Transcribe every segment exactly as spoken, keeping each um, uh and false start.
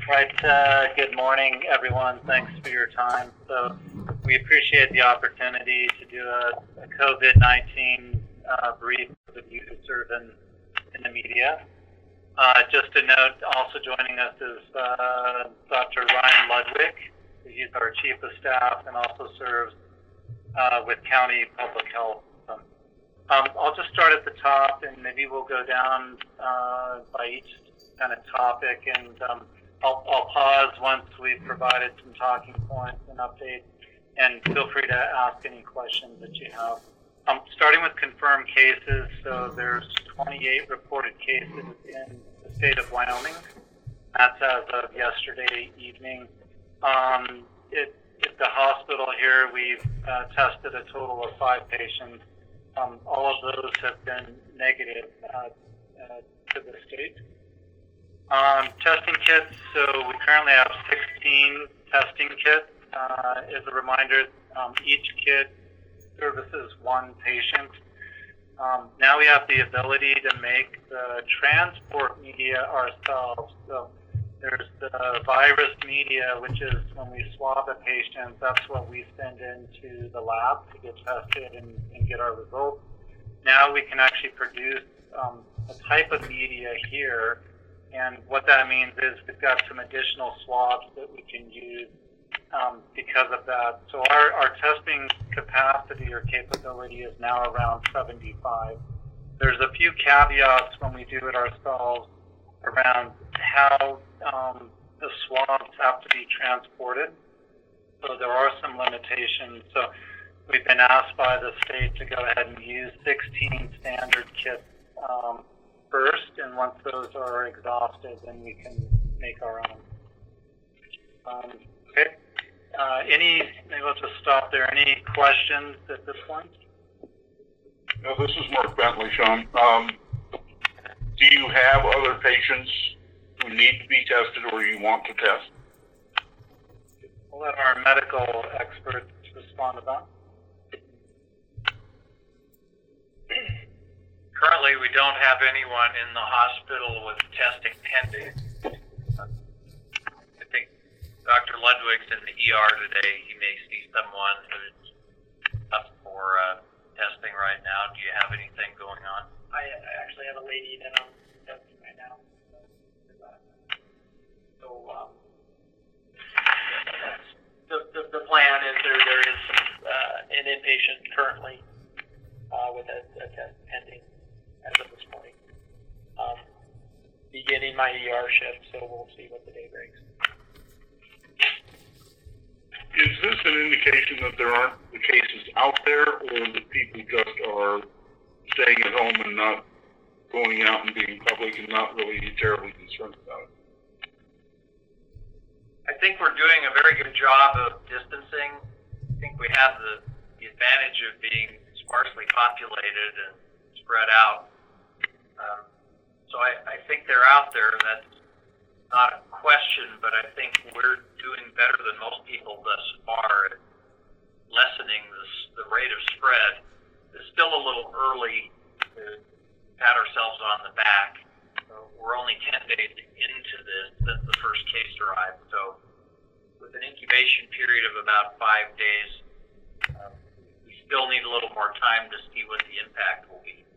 Right. Uh, good morning, everyone. Thanks for your time. So we appreciate the opportunity to do a, a COVID nineteen uh, brief with you who serve in, in the media. Uh, just a note, also joining us is uh, Doctor Ryan Ludwig. He's our Chief of Staff and also serves uh, with County Public Health. Um, I'll just start at the top, and maybe we'll go down uh, by each kind of topic, and um, I'll, I'll pause once we've provided some talking points and updates, and feel free to ask any questions that you have. Um, starting with confirmed cases, so there's twenty-eight reported cases in the state of Wyoming. That's as of yesterday evening. Um, it, at the hospital here, we've uh, tested a total of five patients. Um, all of those have been negative uh, uh, to the state. Um, testing kits, so we currently have sixteen testing kits. Uh, as a reminder, um, each kit services one patient. Um, now we have the ability to make the transport media ourselves. So there's the virus media, which is when we swab a patient, that's what we send into the lab to get tested and, and get our results. Now we can actually produce um, a type of media here, and what that means is we've got some additional swabs that we can use um, because of that. So our, our testing capacity or capability is now around seventy-five. There's a few caveats when we do it ourselves around how um, the swabs have to be transported. So there are some limitations. So we've been asked by the state to go ahead and use sixteen standard kits um, first, and once those are exhausted, then we can make our own. Um, okay. Uh, any, maybe we'll just stop there. Any questions at this point? No, this is Mark Bentley, Sean. Um, do you have other patients who need to be tested or you want to test? We'll let our medical experts respond to that. Currently, we don't have anyone in the hospital with testing pending. I think Doctor Ludwig's in the E R today. He may see someone who's up for uh, testing right now. Do you have anything going on? I, I actually have a lady that I'm testing right now. So um, the, the the plan is there there is uh, an inpatient currently uh, with a, a test pending as of this point. Um, beginning my E R shift, so we'll see what the day brings. Is this an indication that there aren't the cases out there, or that people just are staying at home and not going out and being public and not really terribly concerned about it? I think we're doing a very good job of distancing. I think we have the, the advantage of being sparsely populated and spread out. Um, so I, I think they're out there. That's not a question, but I think we're doing better than most people thus far at lessening this, the rate of spread. It's still a little early to pat ourselves on the back. So we're only ten days into this since the first case arrived. So with an incubation period of about five days, uh, we still need a little more time to see what the impact will be.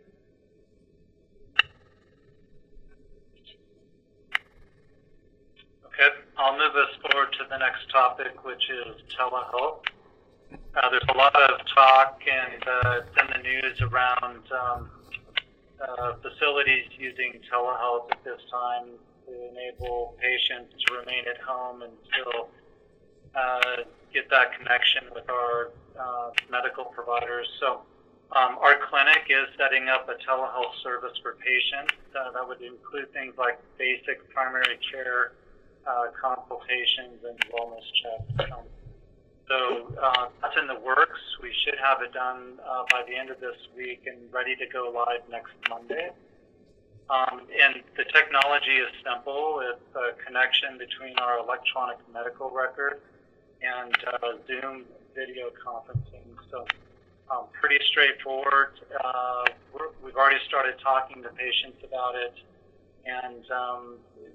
Okay, I'll move us forward to the next topic, which is telehealth. Uh, there's a lot of talk and uh, it's in the news around um, uh, facilities using telehealth at this time to enable patients to remain at home and still uh, get that connection with our uh, medical providers. So um, our clinic is setting up a telehealth service for patients. Uh, that would include things like basic primary care Uh, consultations and wellness checks. Um, so uh, that's in the works. We should have it done uh, by the end of this week and ready to go live next Monday. Um, and the technology is simple. It's a connection between our electronic medical record and uh, Zoom video conferencing. So um, pretty straightforward. Uh, we're, we've already started talking to patients about it, and um,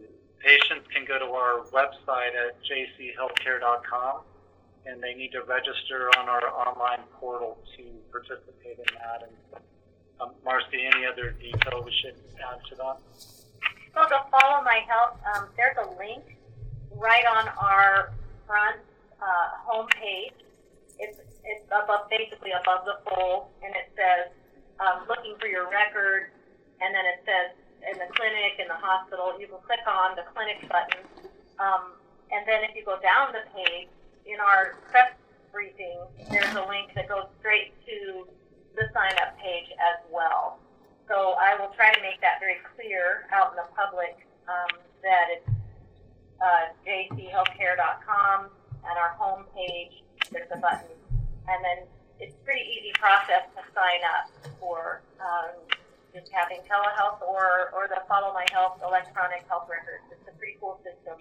patients can go to our website at j c healthcare dot com, and they need to register on our online portal to participate in that. And um, Marcy, any other detail we should add to that? So to Follow My Health, um, there's a link right on our front uh, homepage. It's it's above, basically above the fold, and it says um, looking for your record, and then it says in the clinic, in the hospital. You can click on the clinic button, um, and then if you go down the page, in our press briefing, there's a link that goes straight to the sign-up page as well. So I will try to make that very clear out in the public um, that it's uh, j c healthcare dot com, and our home page, there's a button. And then it's a pretty easy process to sign up for um, just having telehealth or, or the Follow My Health electronic health records. It's a pretty cool system.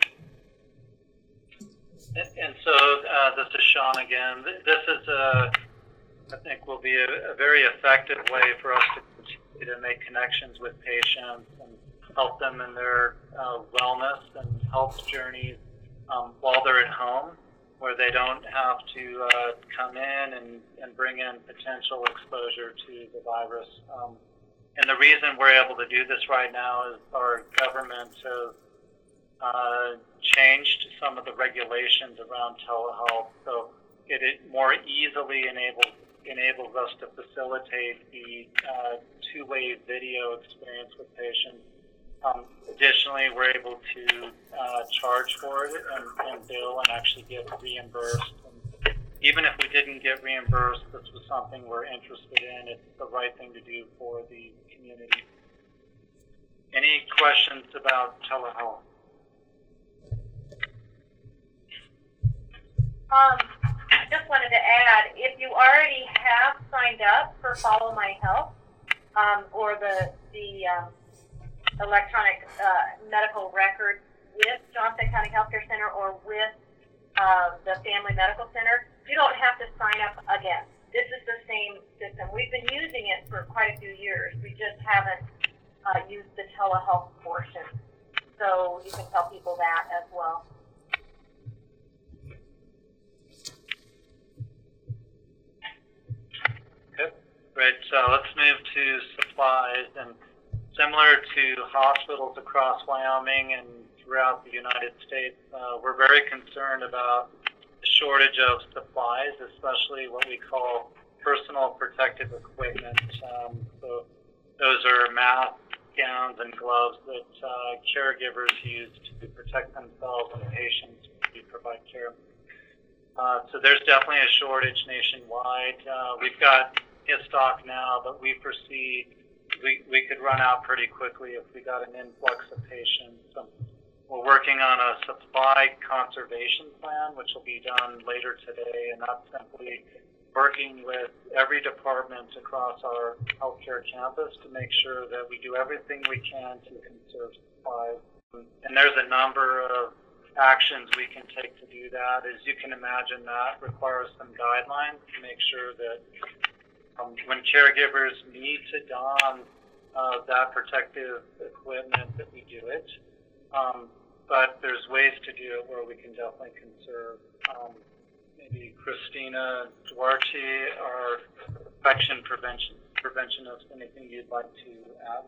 And, and so uh, this is Sean again. This is, a, I think, will be a, a very effective way for us to continue to make connections with patients and help them in their uh, wellness and health journeys um, while they're at home, where they don't have to uh, come in and, and bring in potential exposure to the virus. Um, and the reason we're able to do this right now is our government has uh, changed some of the regulations around telehealth, so it, it more easily enables enables us to facilitate the uh, two-way video experience with patients. Um, additionally, we're able to uh, charge for it and, and bill and actually get reimbursed. And even if we didn't get reimbursed, this was something we're interested in. It's the right thing to do for the community. Any questions about telehealth? Um, I just wanted to add, if you already have signed up for Follow My Health um, or the the um, electronic uh, medical record with Johnson County Healthcare Center or with uh, the Family Medical Center, you don't have to sign up again. This is the same system. We've been using it for quite a few years. We just haven't uh, used the telehealth portion. So you can tell people that as well. Okay, great. So let's move to supplies. And similar to hospitals across Wyoming and throughout the United States, uh, we're very concerned about the shortage of supplies, especially what we call personal protective equipment. Um, so those are masks, gowns, and gloves that uh, caregivers use to protect themselves and patients who provide care. Uh, so there's definitely a shortage nationwide. Uh, we've got in stock now, but we foresee we, we could run out pretty quickly if we got an influx of patients. So we're working on a supply conservation plan, which will be done later today, and that's simply working with every department across our healthcare campus to make sure that we do everything we can to conserve supplies. And there's a number of actions we can take to do that. As you can imagine, that requires some guidelines to make sure that um, when caregivers need to don uh, that protective equipment, that we do it. Um, but there's ways to do it where we can definitely conserve. Um, maybe Christina Duarte, our infection prevention preventionist, anything you'd like to add?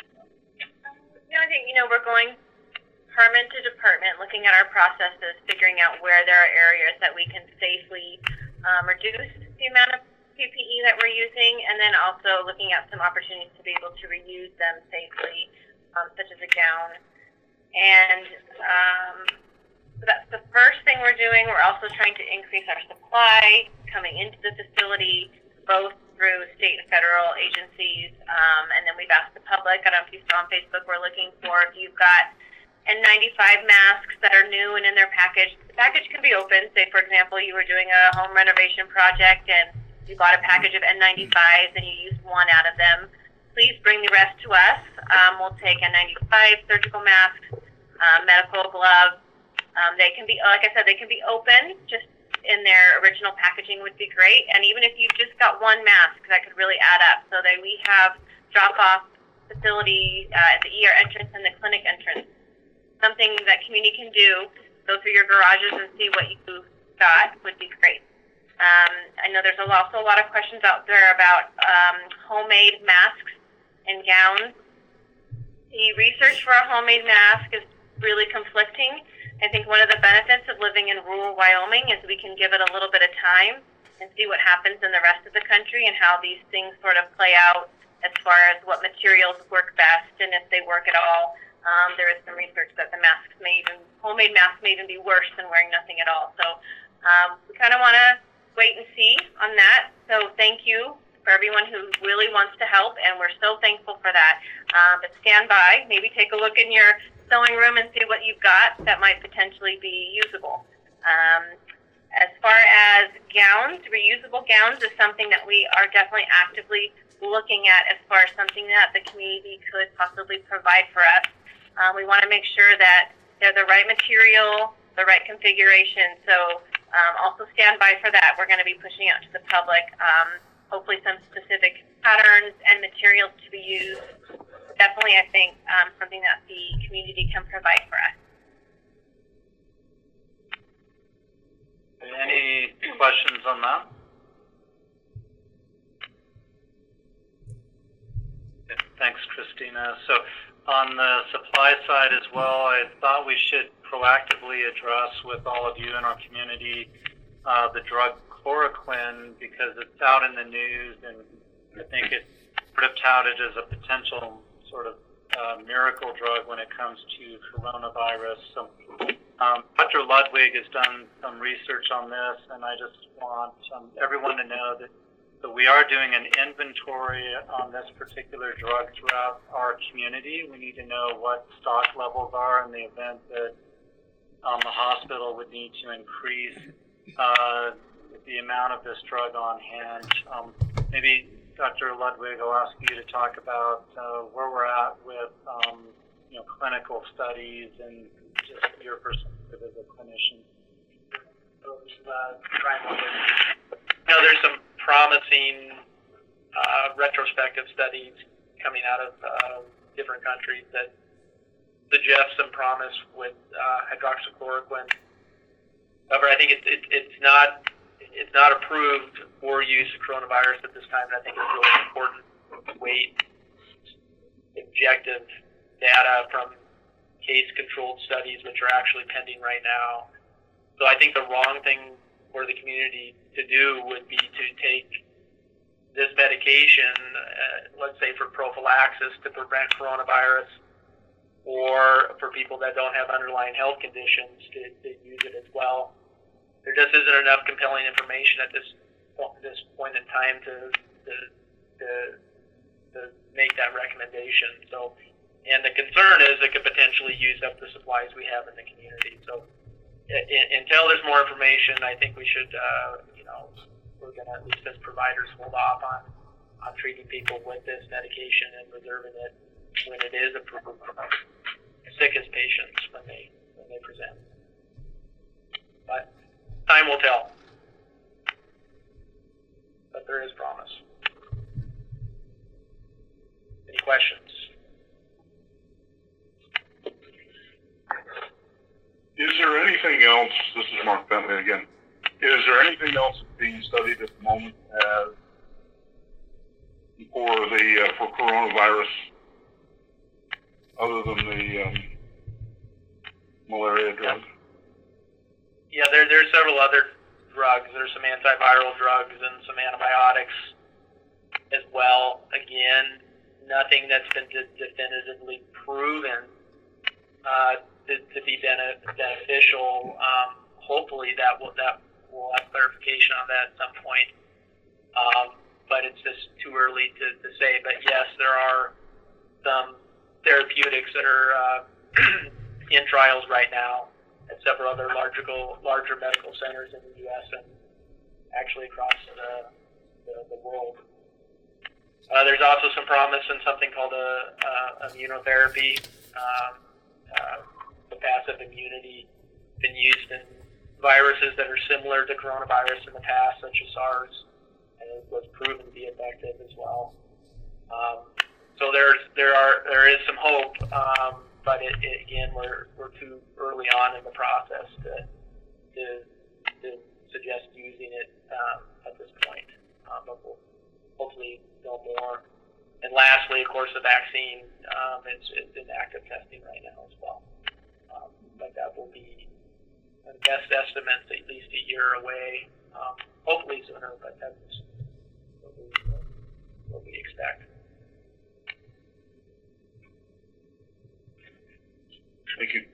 No, I think, you know, we're going department to department, looking at our processes, figuring out where there are areas that we can safely um, reduce the amount of P P E that we're using, and then also looking at some opportunities to be able to reuse them safely, um, such as a gown. And um, so that's the first thing we're doing. We're also trying to increase our supply coming into the facility, both through state and federal agencies, um, and then we've asked the public. I don't know if you saw on Facebook, we're looking for if you've got N ninety-five masks that are new and in their package. The package can be open. Say, for example, you were doing a home renovation project and you bought a package of N ninety-fives and you used one out of them. Please bring the rest to us. Um, we'll take N ninety-five, surgical masks, uh, medical gloves. Um, they can be, like I said, they can be open. Just in their original packaging would be great. And even if you've just got one mask, that could really add up. So that we have drop-off facility uh, at the E R entrance and the clinic entrance. something that community can do, go through your garages and see what you got would be great. Um, I know there's also a lot of questions out there about um, homemade masks and gowns. The research for a homemade mask is really conflicting. I think one of the benefits of living in rural Wyoming is we can give it a little bit of time and see what happens in the rest of the country and how these things sort of play out as far as what materials work best and if they work at all. Um, there is some research that the masks may even, homemade masks may even be worse than wearing nothing at all. So um, we kind of want to wait and see on that. So thank you for everyone who really wants to help, and we're so thankful for that. Um, but stand by, maybe take a look in your sewing room and see what you've got that might potentially be usable. Um, as far as gowns, reusable gowns is something that we are definitely actively looking at as far as something that the community could possibly provide for us. Um, we want to make sure that they're the right material, the right configuration. So um, also stand by for that. We're going to be pushing out to the public, um, hopefully some specific patterns and materials to be used. Definitely, I think, um, something that the community can provide for us. Any questions on that? Okay, thanks, Christina. So on the supply side as well, I thought we should proactively address with all of you in our community uh, the drug chloroquine, because it's out in the news, and I think it's sort of touted as a potential sort of uh, miracle drug when it comes to coronavirus. So um, Doctor Ludwig has done some research on this, and I just want um, everyone to know that, that we are doing an inventory on this particular drug throughout our community. We need to know what stock levels are in the event that um, the hospital would need to increase uh, the amount of this drug on hand. Um, maybe Doctor Ludwig, I'll ask you to talk about uh, where we're at with um, you know, clinical studies and just your perspective as a clinician. Uh, you know, there's some promising uh, retrospective studies coming out of uh, different countries that suggest some promise with uh, hydroxychloroquine. However, I think it, it, it's not it's not approved for use of coronavirus at this time, and I think it's really important to wait objective data from case-controlled studies, which are actually pending right now. So I think the wrong thing for the community to do would be to take this medication, uh, let's say for prophylaxis to prevent coronavirus, or for people that don't have underlying health conditions to, to use it as well. There just isn't enough compelling information at this this point in time to to, to, to make that recommendation. So, and the concern is it could potentially use up the supplies we have in the community. So, in, until there's more information, I think we should, uh, you know, we're going to, at least as providers, hold off on, on treating people with this medication and reserving it when it is approved for sickest patients when they when they present. But time will tell. But there is promise. Any questions? Is there anything else, this is Mark Bentley again, is there anything else being studied at the moment uh, for the uh, for coronavirus other than the um, malaria drug? Yeah, there there are several other drugs. There's some antiviral drugs and some antibiotics as well. Again, nothing that's been de- definitively proven uh, to, to be bene- beneficial. Um, hopefully, that will that will have clarification on that at some point. Um, but it's just too early to, to say. But yes, there are some therapeutics that are uh, in trials right now at several other larger larger medical centers in the U S and actually across the the, the world. Uh, there's also some promise in something called a, a immunotherapy. Um, uh, the passive immunity been used in viruses that are similar to coronavirus in the past, such as SARS, and it was proven to be effective as well. Um, so there's there are there is some hope. Um, but it, it, again, we're we're too early on in the process to to, to suggest using it um, at this point. Um, but we'll hopefully know more. And lastly, of course, the vaccine, um, it's, it's in active testing right now as well. Um, but that will be, the best estimates, at least a year away. Um, hopefully sooner, but that's what we, what we expect. Thank you.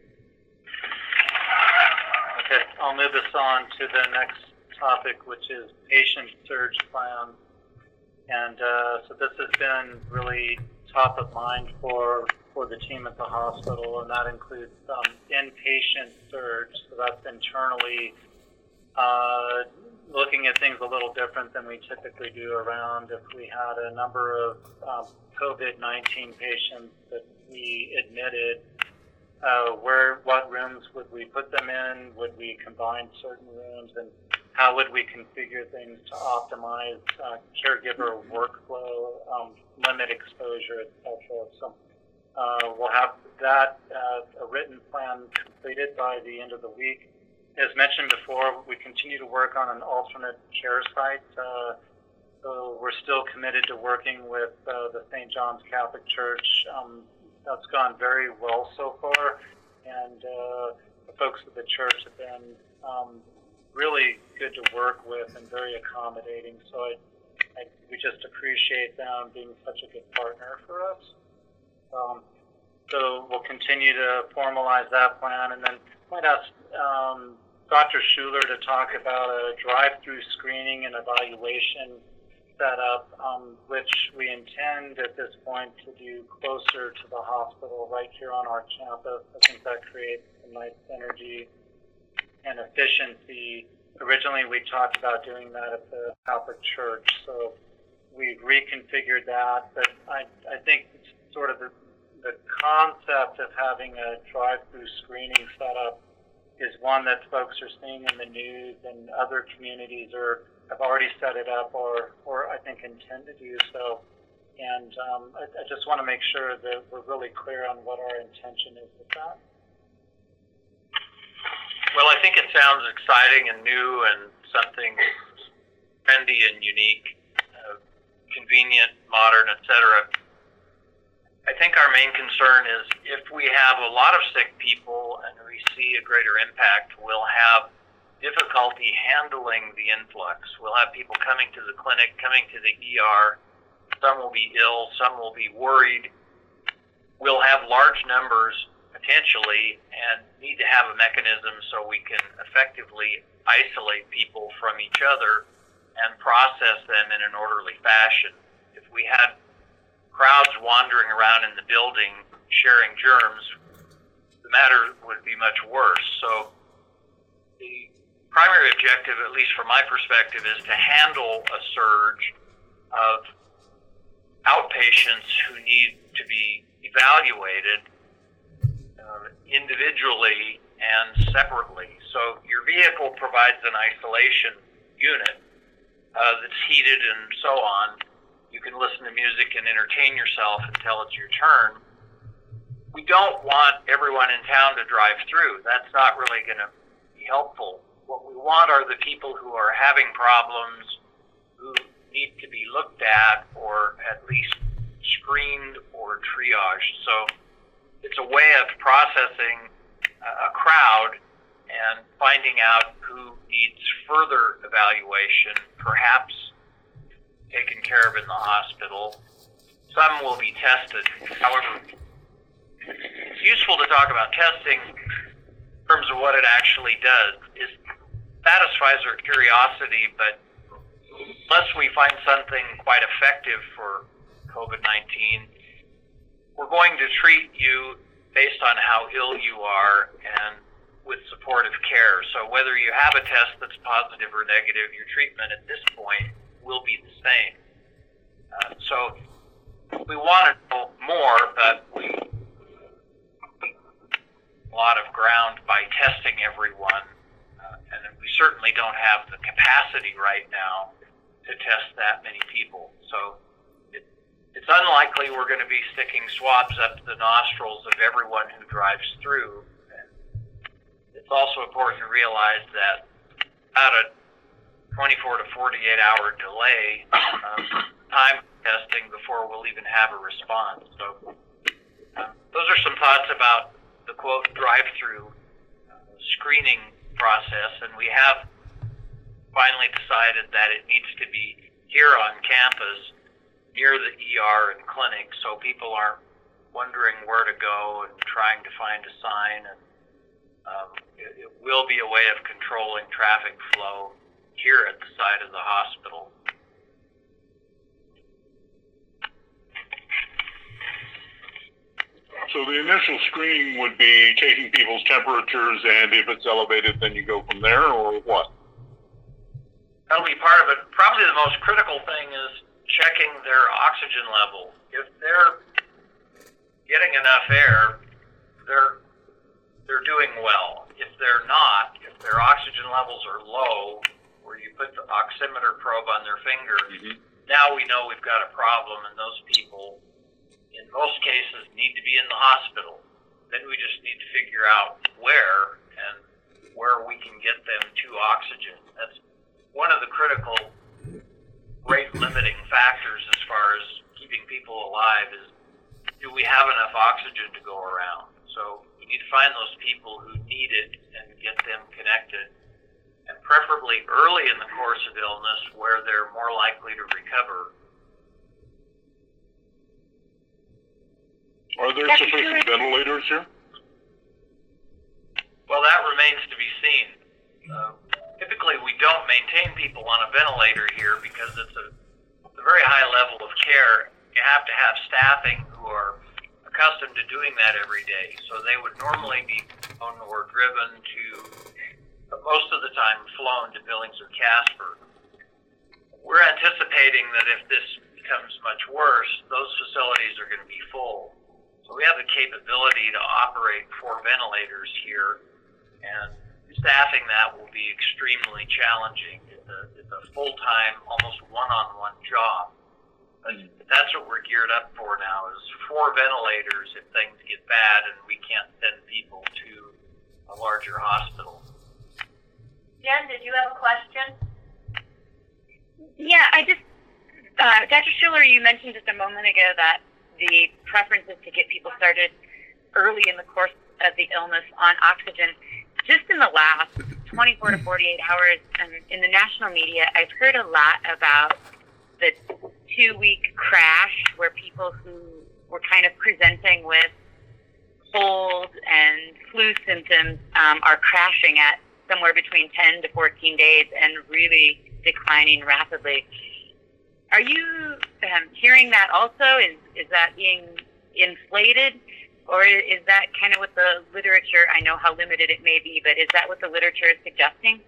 Okay, I'll move us on to the next topic, which is patient surge plan. And uh, so this has been really top of mind for for the team at the hospital, and that includes um, inpatient surge. So that's internally uh, looking at things a little different than we typically do around if we had a number of um, COVID nineteen patients that we admitted. Uh, where, what rooms would we put them in? Would we combine certain rooms? And how would we configure things to optimize uh, caregiver workflow, um, limit exposure, et cetera? So uh, we'll have that, uh, a written plan completed by the end of the week. As mentioned before, we continue to work on an alternate care site. Uh, so we're still committed to working with uh, the Saint John's Catholic Church. Um, That's gone very well so far, and uh, the folks at the church have been um, really good to work with and very accommodating. So I, I, we just appreciate them being such a good partner for us. Um, so we'll continue to formalize that plan, and then I might ask um, Doctor Schuler to talk about a drive-through screening and evaluation setup, um, which we intend at this point to do closer to the hospital, right here on our campus. I think that creates some nice synergy and efficiency. Originally, we talked about doing that at the Catholic Church, so we've reconfigured that. But I, I think it's sort of the, the concept of having a drive-through screening setup is one that folks are seeing in the news, and other communities are have already set it up, or, or I think intend to do so. And um, I, I just want to make sure that we're really clear on what our intention is with that. Well, I think it sounds exciting and new and something trendy and unique, uh, convenient, modern, et cetera. I think our main concern is if we have a lot of sick people and we see a greater impact, we'll have difficulty handling the influx. We'll have people coming to the clinic, coming to the E R. Some will be ill, some will be worried. We'll have large numbers potentially and need to have a mechanism so we can effectively isolate people from each other and process them in an orderly fashion. If we had crowds wandering around in the building sharing germs, the matter would be much worse. So the primary objective, at least from my perspective, is to handle a surge of outpatients who need to be evaluated uh, individually and separately. So your vehicle provides an isolation unit uh, that's heated and so on. You can listen to music and entertain yourself until it's your turn. We don't want everyone in town to drive through. That's not really going to be helpful. What we want are the people who are having problems, who need to be looked at or at least screened or triaged. So it's a way of processing a crowd and finding out who needs further evaluation, perhaps taken care of in the hospital. Some will be tested. However, it's useful to talk about testing in terms of what it actually does. It satisfies our curiosity, but unless we find something quite effective for COVID nineteen, we're going to treat you based on how ill you are and with supportive care. So whether you have a test that's positive or negative, your treatment at this point will be the same. Uh, so we want to know more, but we a lot of ground by testing everyone, uh, and we certainly don't have the capacity right now to test that many people. So it, it's unlikely we're going to be sticking swabs up the nostrils of everyone who drives through. And it's also important to realize that about a twenty-four to forty-eight hour delay um, time testing before we'll even have a response. So um, those are some thoughts about the quote drive-through uh, screening process, and we have finally decided that it needs to be here on campus near the E R and clinic, so people aren't wondering where to go and trying to find a sign. And um, it, it will be a way of controlling traffic flow here at the side of the hospital. So the initial screening would be taking people's temperatures, and if it's elevated, then you go from there, or what? That'll be part of it. Probably the most critical thing is checking their oxygen level. If they're getting enough air, they're they're doing well. If they're not, if their oxygen levels are low, where you put the oximeter probe on their finger, mm-hmm. now we know we've got a problem, and those people, in most cases, need to be in the hospital. Then we just need to figure out where and where we can get them to oxygen. That's one of the critical rate limiting factors as far as keeping people alive is, do we have enough oxygen to go around? So we need to find those people who need it and get them connected, and preferably early in the course of illness where they're more likely to recover. Are there sufficient ventilators here? Well, that remains to be seen. Uh, typically, we don't maintain people on a ventilator here because it's a, a very high level of care. You have to have staffing who are accustomed to doing that every day. So they would normally be flown or driven to, but most of the time, flown to Billings or Casper. We're anticipating that if this becomes much worse, those facilities are going to be full. So we have the capability to operate four ventilators here, and staffing that will be extremely challenging. It's a, it's a full-time, almost one-on-one job. But that's what we're geared up for now, is four ventilators if things get bad and we can't send people to a larger hospital. Jen, did you have a question? Yeah, I just, uh, Doctor Schiller, you mentioned just a moment ago that the preference is to get people started early in the course of the illness on oxygen. Just in the last twenty-four to forty-eight hours, um, in the national media, I've heard a lot about the two-week crash where people who were kind of presenting with cold and flu symptoms um, are crashing at somewhere between ten to fourteen days and really declining rapidly. Are you um, hearing that also? Is is that being inflated? Or is that kind of what the literature, I know how limited it may be, but is that what the literature is suggesting?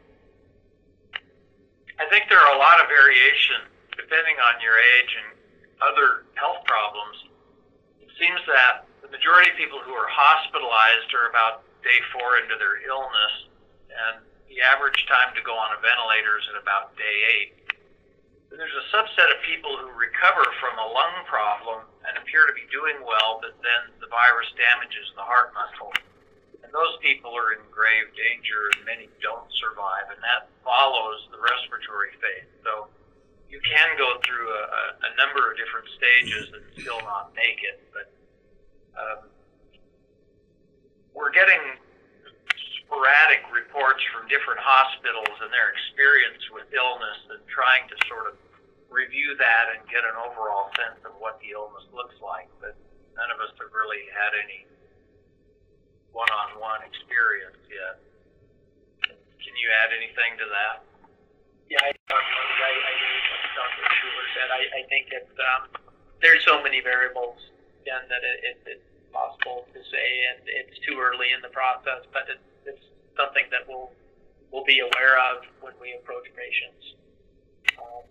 I think there are a lot of variation depending on your age and other health problems. It seems that the majority of people who are hospitalized are about day four into their illness, and the average time to go on a ventilator is at about day eight. There's a subset of people who recover from a lung problem and appear to be doing well, but then the virus damages the heart muscle. And those people are in grave danger, and many don't survive, and that follows the respiratory phase. So you can go through a, a number of different stages and still not make it. But um, we're getting sporadic reports from different hospitals and their experience with illness, and trying to sort of review that and get an overall sense of what the illness looks like. But none of us have really had any one-on-one experience yet. Can you add anything to that? Yeah, I, I, I agree with what Doctor Schuler said. I, I think that um, there's so many variables, again, that it, it, it's possible to say, and it's too early in the process, but it, it's something that we'll, we'll be aware of when we approach patients. Um,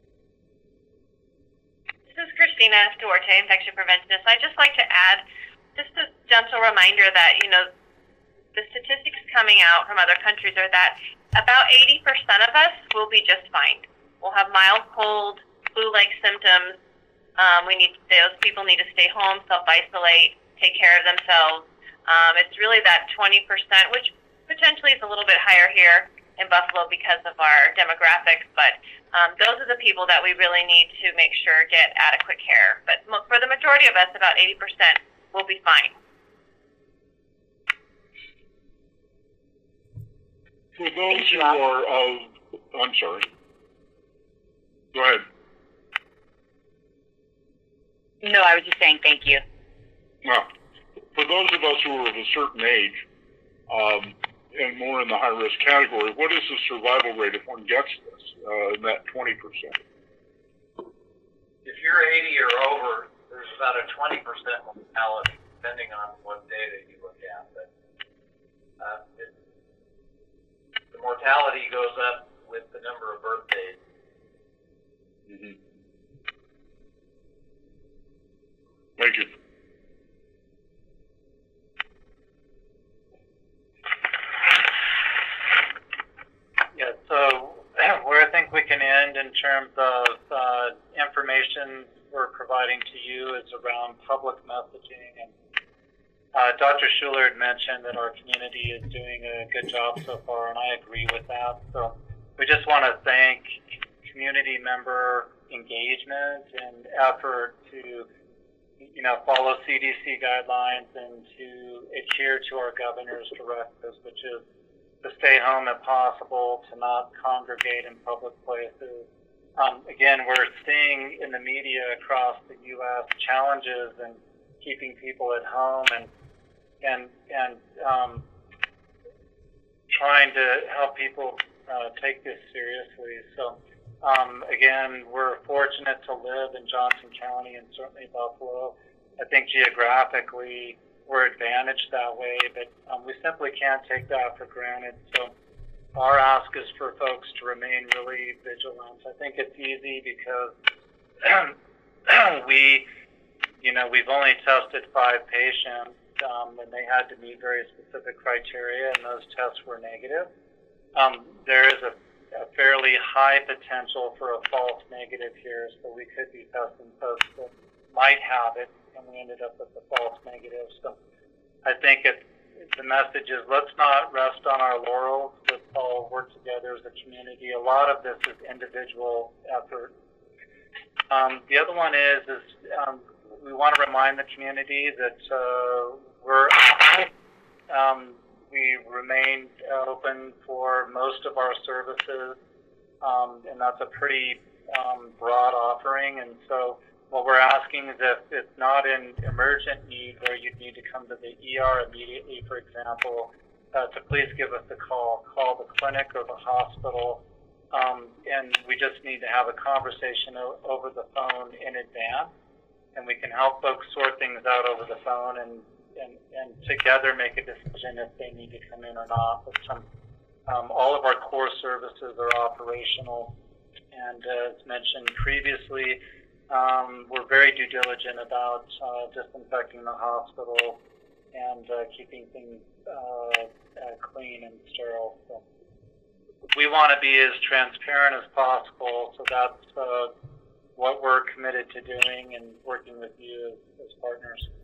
This is Christina Duarte, infection preventionist. I'd just like to add just a gentle reminder that, you know, the statistics coming out from other countries are that about eighty percent of us will be just fine. We'll have mild cold, flu-like symptoms, Um, we need those people need to stay home, self-isolate, take care of themselves. Um, it's really that twenty percent, which potentially is a little bit higher here in Buffalo because of our demographics, but um, those are the people that we really need to make sure get adequate care. But mo- for the majority of us, about eighty percent will be fine. For those who are of, I'm sorry. Go ahead. No, I was just saying thank you. Now, for those of us who are of a certain age, um, and more in the high-risk category, what is the survival rate if one gets this, uh, in that twenty percent? If you're eighty or over, there's about a twenty percent mortality, depending on what data you look at. But uh, it, the mortality goes up with the number of birthdays. Mm-hmm. Thank you. Yeah, so where I think we can end in terms of uh, information we're providing to you is around public messaging. And uh, Doctor Schuler had mentioned that our community is doing a good job so far, and I agree with that. So we just want to thank community member engagement and effort to, you know, follow C D C guidelines and to adhere to our governor's directives, which is to stay home if possible, to not congregate in public places. Um, again, we're seeing in the media across the U S challenges in keeping people at home and and and um, trying to help people uh, take this seriously. So um, again, we're fortunate to live in Johnson County and certainly Buffalo. I think geographically we're advantaged that way, but um, we simply can't take that for granted. So our ask is for folks to remain really vigilant. I think it's easy because we, you know, we've only tested five patients, um, and they had to meet very specific criteria, and those tests were negative. Um, there is a, a fairly high potential for a false negative here, so we could be testing folks that might have it, and we ended up with a false negative. So I think it, the message is let's not rest on our laurels. Let's all work together as a community. A lot of this is individual effort. Um, the other one is, is um, we want to remind the community that uh, we're um, we remain open for most of our services, um, and that's a pretty um, broad offering. And so what we're asking is if it's not in emergent need where you'd need to come to the E R immediately, for example, uh, to please give us a call. Call the clinic or the hospital, um, and we just need to have a conversation o- over the phone in advance, and we can help folks sort things out over the phone and, and, and together make a decision if they need to come in or not. But some, um, all of our core services are operational, and uh, as mentioned previously, Um, we're very due diligent about uh, disinfecting the hospital and uh, keeping things uh, uh, clean and sterile. So we want to be as transparent as possible, so that's uh, what we're committed to doing and working with you as, as partners.